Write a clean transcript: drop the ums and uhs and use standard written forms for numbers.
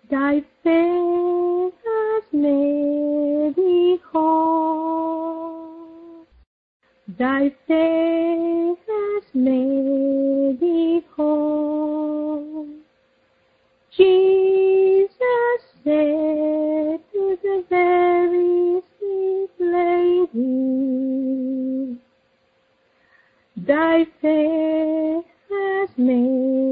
Thy faith has made thee whole. Thy faith has made thee whole. Jesus said to the very sick lady, Thy faith has made